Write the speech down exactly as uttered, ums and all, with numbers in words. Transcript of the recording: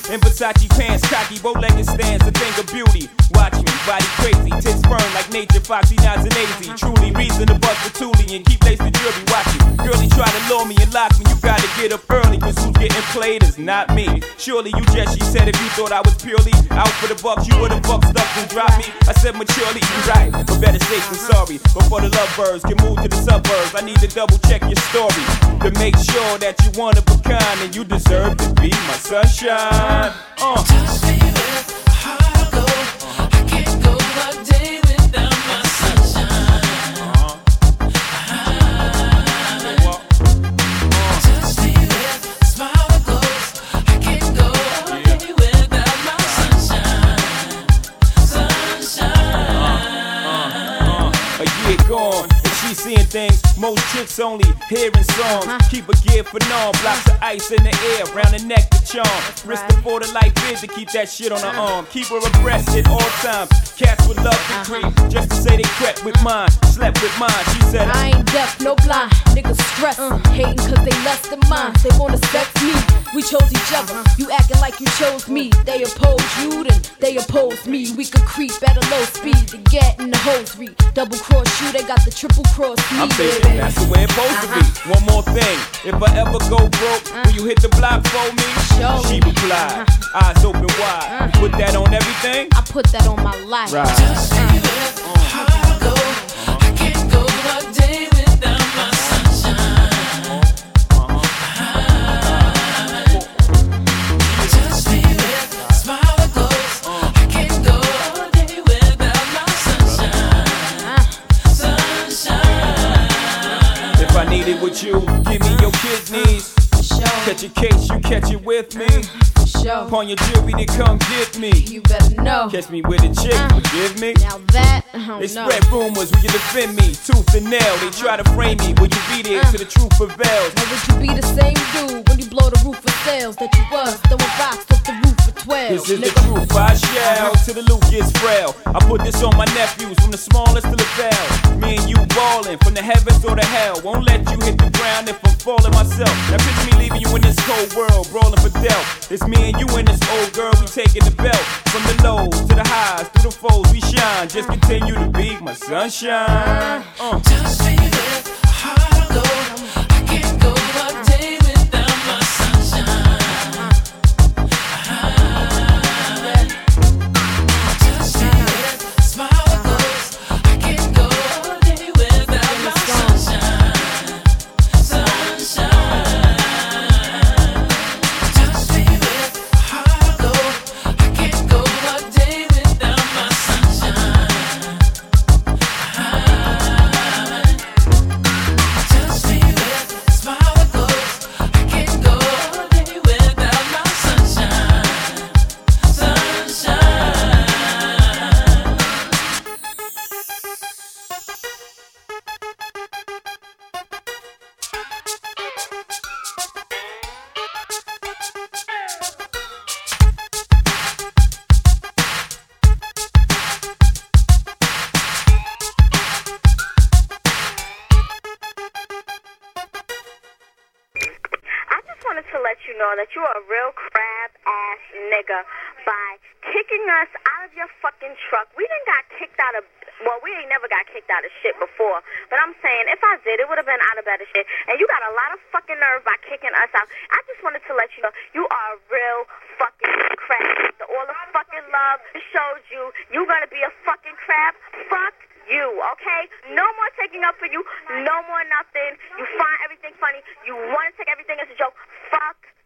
In Versace pants, cocky, bow-legged stands, a thing of beauty. Watch me, body crazy, tits firm like nature, foxy, nods and lazy. Truly reason to bust the toolie and keep lace the jury. Watch it, girlie try to lure me and lock me. You gotta get up early, cause who's getting played is not me. Surely you just, she said, if you thought I was purely out for the bucks, you would've bucked up and dropped me. I said maturely, you right, but better safe than sorry. Before the lovebirds can move to the suburbs, I need to double check your story to make sure that you one of a kind and you deserve to be my sunshine. Uh. Touch me with a heart of gold. I can't go a day without my sunshine. Uh-huh. Uh-huh. Touch me with a smile that glows. I can't go a day without my sunshine. Sunshine. Uh, uh, uh. A year gone. She's seeing things most chicks only hearing songs. Uh-huh. Keep a gear for norm, blocks of ice in the air, round the neck to charm. Wrist right. Before the light viz to keep that shit on her arm. Keep her abreast at all times. Cats would love to creep, uh-huh. just to say they crept with mine, slept with mine. She said I ain't deaf, no blind. Niggas stress, uh, hating cause they less than mine. They wanna sex me, we chose each other. You acting like you chose me. They oppose you, then they oppose me. We could creep at a low speed to get in the hosiery. Double cross you, they got the triple cross me. I'm thinking that's the way it's supposed uh-huh. to be. One more thing, if I ever go broke, uh-huh. will you hit the block for me? Show she me. replied, uh-huh. eyes open wide. Uh-huh. You put that on everything? I put that on my life. Right. Touch me with a heart of gold. I can't go a day without my sunshine. Uh-huh. Touch me with a smile that glows. I can't go a day without my sunshine. Sunshine. If I need it with you, give me your kidneys. Catch a case, you catch it with me. Show. Upon your jewelry to come get me. You better know. Catch me with a chick, uh, forgive me. Now that, I don't they know. spread rumors, will you defend me? Tooth and nail, they try to frame me. Will you be there uh, till the truth prevails? Now would you be the same dude when you blow the roof of sales that you was throwing rocks off the roof for twelve? This is nigga. the truth, I shall, till the loot gets frail. I put this on my nephews, from the smallest to the bell. Me and you ballin', from the heavens or the hell. Won't let you hit the ground if I'm falling myself. Now picture me leaving you in this cold world, brawling for death. It's me and you and this old girl, we taking the belt. From the lows to the highs, through the foes we shine. Just continue to be my sunshine. Uh. Touch me with a heart of gold. I can't go a day without my sunshine. Touch me with a smile that glows. I can't go a day without my sunshine. Sunshine. Touch me with a heart of gold. I can't go a day without my sunshine. Touch me with a smile that glows. I can't go a day without my sunshine. Sunshine. I just wanted to let you know that you are a real crab ass nigga by kicking us out of your fucking truck. We done got kicked out of, well, we ain't never got kicked out of shit before. But I'm saying, if I did, it would have been out of better shit. And you got a lot of fucking nerve by kicking us out. I just wanted to let you know, you are a real fucking crab. After all the fucking love it showed you, you gonna be a fucking crab? Fuck you, okay? No more taking up for you. No more nothing. You find everything funny. You want to take everything as a joke. Fuck